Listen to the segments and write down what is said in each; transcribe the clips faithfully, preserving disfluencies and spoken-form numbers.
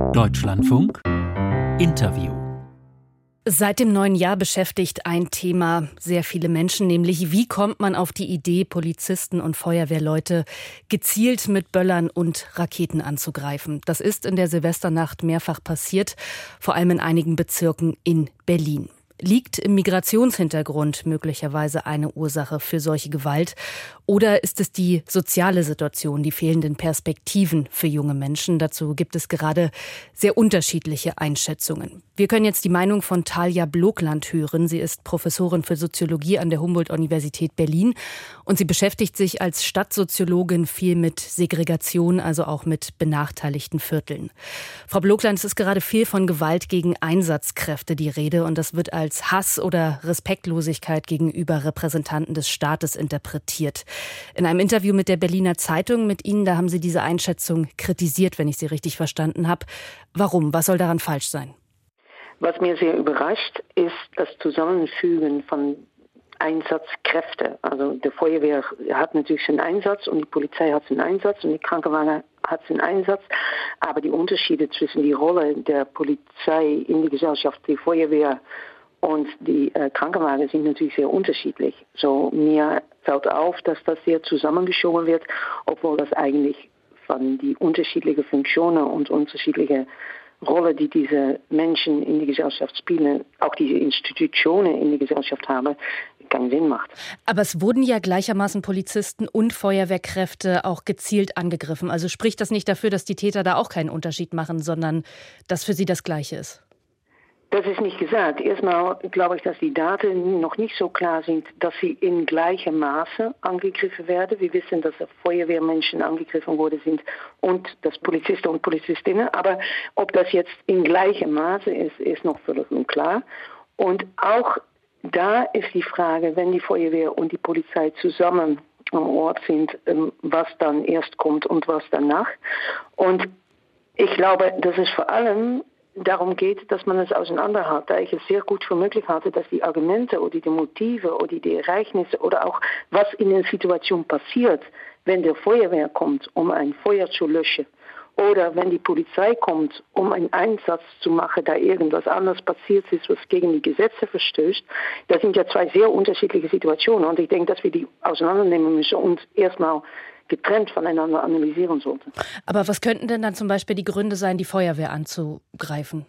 Deutschlandfunk Interview. Seit dem neuen Jahr beschäftigt ein Thema sehr viele Menschen, nämlich wie kommt man auf die Idee, Polizisten und Feuerwehrleute gezielt mit Böllern und Raketen anzugreifen. Das ist in der Silvesternacht mehrfach passiert, vor allem in einigen Bezirken in Berlin. Liegt im Migrationshintergrund möglicherweise eine Ursache für solche Gewalt? Oder ist es die soziale Situation, die fehlenden Perspektiven für junge Menschen? Dazu gibt es gerade sehr unterschiedliche Einschätzungen. Wir können jetzt die Meinung von Talja Blokland hören. Sie ist Professorin für Soziologie an der Humboldt-Universität Berlin und sie beschäftigt sich als Stadtsoziologin viel mit Segregation, also auch mit benachteiligten Vierteln. Frau Blokland, es ist gerade viel von Gewalt gegen Einsatzkräfte die Rede und das wird als Hass oder Respektlosigkeit gegenüber Repräsentanten des Staates interpretiert. In einem Interview mit der Berliner Zeitung mit Ihnen, da haben Sie diese Einschätzung kritisiert, wenn ich Sie richtig verstanden habe. Warum? Was soll daran falsch sein? Was mir sehr überrascht, ist das Zusammenfügen von Einsatzkräften. Also die Feuerwehr hat natürlich seinen Einsatz und die Polizei hat seinen Einsatz und die Krankenwagen hat seinen Einsatz. Aber die Unterschiede zwischen die Rolle der Polizei in der Gesellschaft, die Feuerwehr und die äh, Krankenwagen sind natürlich sehr unterschiedlich. So, mir fällt auf, dass das sehr zusammengeschoben wird, obwohl das eigentlich von die unterschiedlichen Funktionen und unterschiedliche Rolle, die diese Menschen in die Gesellschaft spielen, auch diese Institutionen in die Gesellschaft haben, keinen Sinn macht. Aber es wurden ja gleichermaßen Polizisten und Feuerwehrkräfte auch gezielt angegriffen. Also spricht das nicht dafür, dass die Täter da auch keinen Unterschied machen, sondern dass für sie das Gleiche ist? Das ist nicht gesagt. Erstmal glaube ich, dass die Daten noch nicht so klar sind, dass sie in gleichem Maße angegriffen werden. Wir wissen, dass Feuerwehrmenschen angegriffen worden sind und dass Polizisten und Polizistinnen. Aber ob das jetzt in gleichem Maße ist, ist noch völlig unklar. Und auch da ist die Frage, wenn die Feuerwehr und die Polizei zusammen am Ort sind, was dann erst kommt und was danach. Und ich glaube, dass es vor allem darum geht, dass man es auseinanderhält, da ich es sehr gut für möglich halte, dass die Argumente oder die Motive oder die Ereignisse oder auch was in der Situation passiert, wenn der Feuerwehr kommt, um ein Feuer zu löschen, oder wenn die Polizei kommt, um einen Einsatz zu machen, da irgendwas anderes passiert ist, was gegen die Gesetze verstößt, das sind ja zwei sehr unterschiedliche Situationen und ich denke, dass wir die auseinandernehmen müssen und erstmal getrennt voneinander analysieren sollte. Aber was könnten denn dann zum Beispiel die Gründe sein, die Feuerwehr anzugreifen?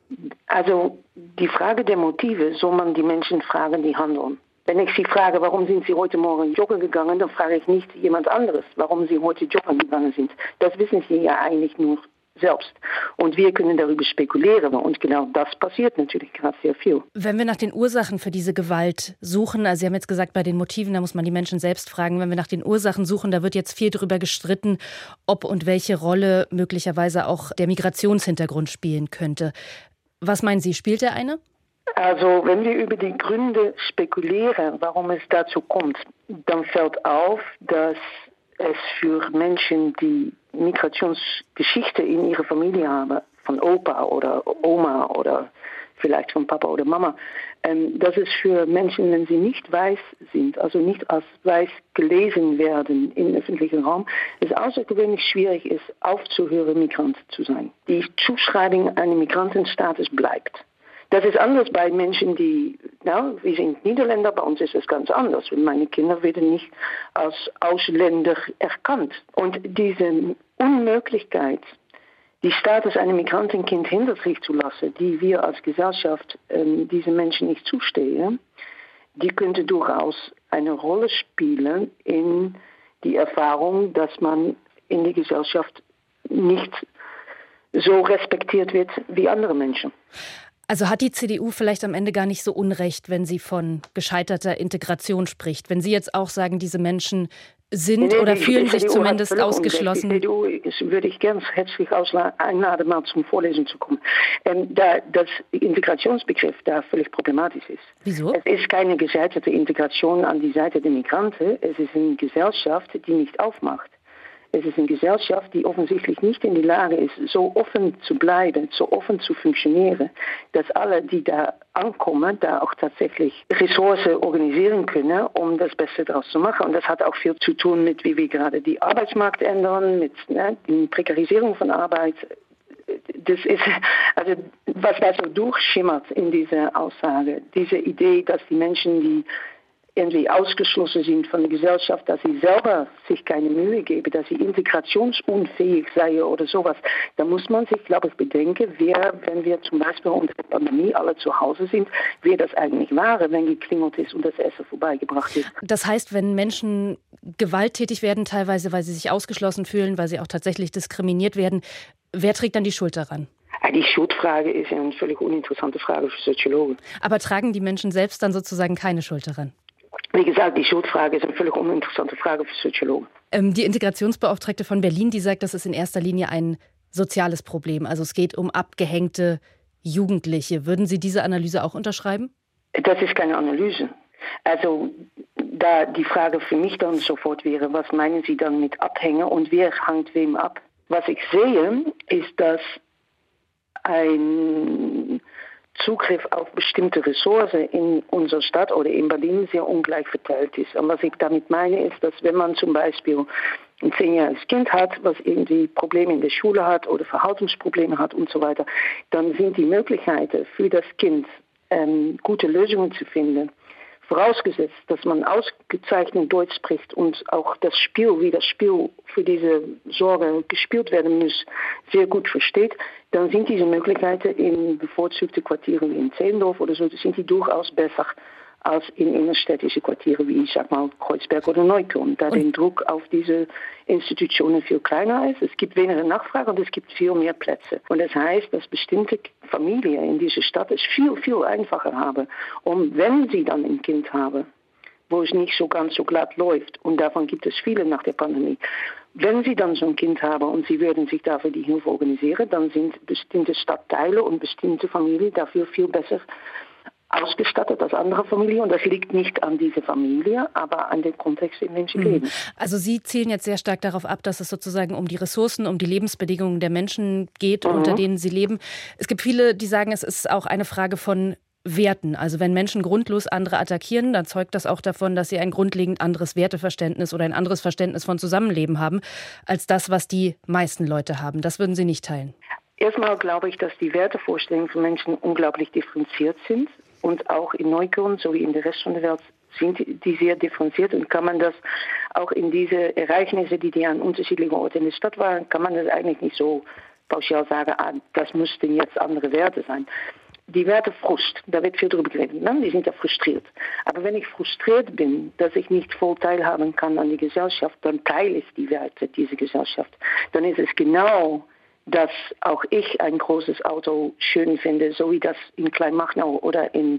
Also die Frage der Motive soll man die Menschen fragen, die handeln. Wenn ich sie frage, warum sind sie heute Morgen joggen gegangen, dann frage ich nicht jemand anderes, warum sie heute joggen gegangen sind. Das wissen sie ja eigentlich nur selbst. Und wir können darüber spekulieren. Und genau das passiert natürlich gerade sehr viel. Wenn wir nach den Ursachen für diese Gewalt suchen, also Sie haben jetzt gesagt, bei den Motiven, da muss man die Menschen selbst fragen. Wenn wir nach den Ursachen suchen, da wird jetzt viel darüber gestritten, ob und welche Rolle möglicherweise auch der Migrationshintergrund spielen könnte. Was meinen Sie, spielt er eine? Also wenn wir über die Gründe spekulieren, warum es dazu kommt, dann fällt auf, dass es für Menschen, die Migrationsgeschichte in ihrer Familie haben, von Opa oder Oma oder vielleicht von Papa oder Mama, ähm, dass es für Menschen, wenn sie nicht weiß sind, also nicht als weiß gelesen werden im öffentlichen Raum, es außergewöhnlich schwierig ist, aufzuhören, Migrant zu sein. Die Zuschreibung eines Migrantenstatus bleibt. Das ist anders bei Menschen, die, na, wir sind Niederländer, bei uns ist es ganz anders. Meine Kinder werden nicht als Ausländer erkannt. Und diese Unmöglichkeit, die Status eines Migrantenkind hinter sich zu lassen, die wir als Gesellschaft ähm, diesen Menschen nicht zustehen, die könnte durchaus eine Rolle spielen in die Erfahrung, dass man in der Gesellschaft nicht so respektiert wird wie andere Menschen. Also hat die C D U vielleicht am Ende gar nicht so unrecht, wenn sie von gescheiterter Integration spricht? Wenn Sie jetzt auch sagen, diese Menschen sind nee, oder die, fühlen die sich zumindest ausgeschlossen? Die C D U würde ich ganz herzlich einladen, mal zum Vorlesen zu kommen. Ähm, da das Integrationsbegriff da völlig problematisch ist. Wieso? Es ist keine gescheiterte Integration an die Seite der Migranten. Es ist eine Gesellschaft, die nicht aufmacht. Es ist eine Gesellschaft, die offensichtlich nicht in der Lage ist, so offen zu bleiben, so offen zu funktionieren, dass alle, die da ankommen, da auch tatsächlich Ressourcen organisieren können, um das Beste daraus zu machen. Und das hat auch viel zu tun mit, wie wir gerade die Arbeitsmarkt ändern, mit ne, der Prekarisierung von Arbeit. das ist, also was da so durchschimmert in dieser Aussage, diese Idee, dass die Menschen, die irgendwie ausgeschlossen sind von der Gesellschaft, dass sie selber sich keine Mühe geben, dass sie integrationsunfähig seien oder sowas. Da muss man sich, glaube ich, bedenken, wer, wenn wir zum Beispiel unter der Pandemie alle zu Hause sind, wer das eigentlich war, wenn geklingelt ist und das Essen vorbeigebracht ist. Das heißt, wenn Menschen gewalttätig werden, teilweise, weil sie sich ausgeschlossen fühlen, weil sie auch tatsächlich diskriminiert werden, wer trägt dann die Schuld daran? Die Schuldfrage ist ja eine völlig uninteressante Frage für Soziologen. Aber tragen die Menschen selbst dann sozusagen keine Schuld daran? Wie gesagt, die Schuldfrage ist eine völlig uninteressante Frage für Soziologen. Ähm, die Integrationsbeauftragte von Berlin, die sagt, das ist in erster Linie ein soziales Problem. Also es geht um abgehängte Jugendliche. Würden Sie diese Analyse auch unterschreiben? Das ist keine Analyse. Also da die Frage für mich dann sofort wäre, was meinen Sie dann mit Abhängen und wer hängt wem ab? Was ich sehe, ist, dass ein Zugriff auf bestimmte Ressourcen in unserer Stadt oder in Berlin sehr ungleich verteilt ist. Und was ich damit meine, ist, dass wenn man zum Beispiel ein zehnjähriges Kind hat, was irgendwie Probleme in der Schule hat oder Verhaltensprobleme hat und so weiter, dann sind die Möglichkeiten für das Kind, ähm, gute Lösungen zu finden, vorausgesetzt, dass man ausgezeichnet Deutsch spricht und auch das Spiel, wie das Spiel für diese Sorge gespielt werden muss, sehr gut versteht, dann sind diese Möglichkeiten in bevorzugte Quartieren wie in Zehlendorf oder so, sind die durchaus besser als in innerstädtische Quartiere wie, ich sag mal, Kreuzberg oder Neukölln, da der Druck auf diese Institutionen viel kleiner ist. Es gibt weniger Nachfrage und es gibt viel mehr Plätze. Und das heißt, dass bestimmte Familien in dieser Stadt es viel, viel einfacher haben, um, wenn sie dann ein Kind haben, wo es nicht so ganz so glatt läuft, und davon gibt es viele nach der Pandemie, wenn sie dann so ein Kind haben und sie würden sich dafür die Hilfe organisieren, dann sind bestimmte Stadtteile und bestimmte Familien dafür viel besser ausgestattet als andere Familien. Und das liegt nicht an dieser Familie, aber an dem Kontext, in dem sie mhm. leben. Also Sie zielen jetzt sehr stark darauf ab, dass es sozusagen um die Ressourcen, um die Lebensbedingungen der Menschen geht, mhm. unter denen sie leben. Es gibt viele, die sagen, es ist auch eine Frage von Werten. Also wenn Menschen grundlos andere attackieren, dann zeugt das auch davon, dass sie ein grundlegend anderes Werteverständnis oder ein anderes Verständnis von Zusammenleben haben, als das, was die meisten Leute haben. Das würden Sie nicht teilen? Erstmal glaube ich, dass die Wertevorstellungen von Menschen unglaublich differenziert sind. Und auch in Neukölln, so wie in der Rest von der Welt, sind die sehr differenziert. Und kann man das auch in diese Ereignisse, die, die an unterschiedlichen Orten in der Stadt waren, kann man das eigentlich nicht so pauschal sagen, ah, das müssten jetzt andere Werte sein. Die Werte Frust, da wird viel drüber geredet, ne? Die sind ja frustriert. Aber wenn ich frustriert bin, dass ich nicht voll teilhaben kann an die Gesellschaft, dann teile ich die Werte dieser Gesellschaft. Dann ist es genau, dass auch ich ein großes Auto schön finde, so wie das in Kleinmachnow oder in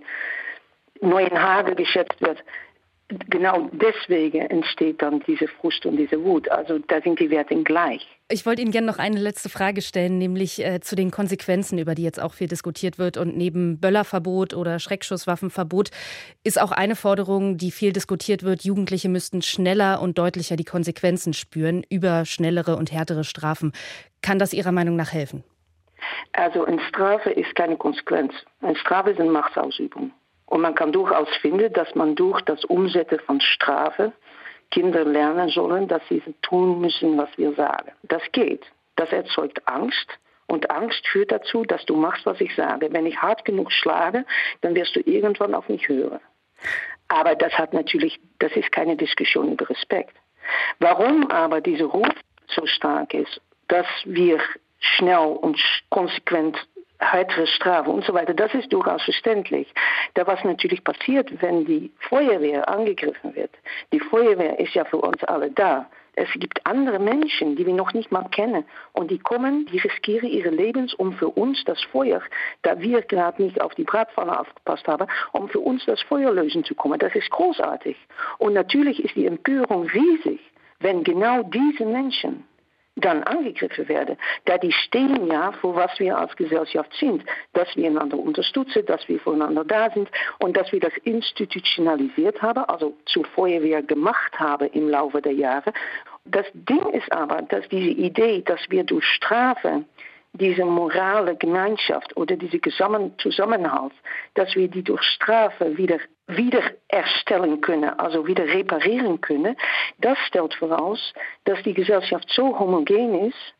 Neuenhagen geschätzt wird. Genau deswegen entsteht dann diese Frust und diese Wut. Also da sind die Werte gleich. Ich wollte Ihnen gerne noch eine letzte Frage stellen, nämlich äh, zu den Konsequenzen, über die jetzt auch viel diskutiert wird. Und neben Böllerverbot oder Schreckschusswaffenverbot ist auch eine Forderung, die viel diskutiert wird. Jugendliche müssten schneller und deutlicher die Konsequenzen spüren über schnellere und härtere Strafen. Kann das Ihrer Meinung nach helfen? Also eine Strafe ist keine Konsequenz. Eine Strafe ist eine Machtsausübung. Und man kann durchaus finden, dass man durch das Umsetzen von Strafe Kinder lernen sollen, dass sie tun müssen, was wir sagen. Das geht. Das erzeugt Angst. Und Angst führt dazu, dass du machst, was ich sage. Wenn ich hart genug schlage, dann wirst du irgendwann auf mich hören. Aber das hat natürlich, das ist keine Diskussion über Respekt. Warum aber dieser Ruf so stark ist, dass wir schnell und konsequent härtere Strafe und so weiter, das ist durchaus verständlich. Da was natürlich passiert, wenn die Feuerwehr angegriffen wird. Die Feuerwehr ist ja für uns alle da. Es gibt andere Menschen, die wir noch nicht mal kennen. Und die kommen, die riskieren ihre Lebens, um für uns das Feuer, da wir gerade nicht auf die Bratpfanne aufgepasst haben, um für uns das Feuer lösen zu kommen. Das ist großartig. Und natürlich ist die Empörung riesig, wenn genau diese Menschen dann angegriffen werden. Da die stehen ja für was wir als Gesellschaft sind. Dass wir einander unterstützen, dass wir voneinander da sind und dass wir das institutionalisiert haben, also zur Feuerwehr gemacht haben im Laufe der Jahre. Das Ding ist aber, dass diese Idee, dass wir durch Strafe diese morale Gemeinschaft oder diese Zusammenhalt, dass wir die durch Strafe wieder wiedererstellen können, also wieder reparieren können, das stellt voraus, dass die Gesellschaft so homogen ist,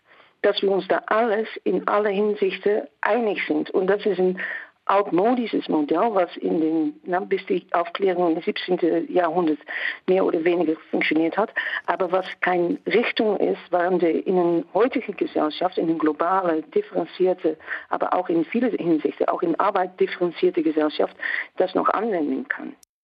dass wir uns da alles in aller Hinsichten einig sind. Und das ist ein altmodisches Modell, was in den, na, bis die Aufklärung im siebzehnten Jahrhundert mehr oder weniger funktioniert hat, aber was keine Richtung ist, warum wir in einer heutigen Gesellschaft, in einer globalen, differenzierte, aber auch in vielen Hinsichten, auch in Arbeit differenzierte Gesellschaft, das noch anwenden kann.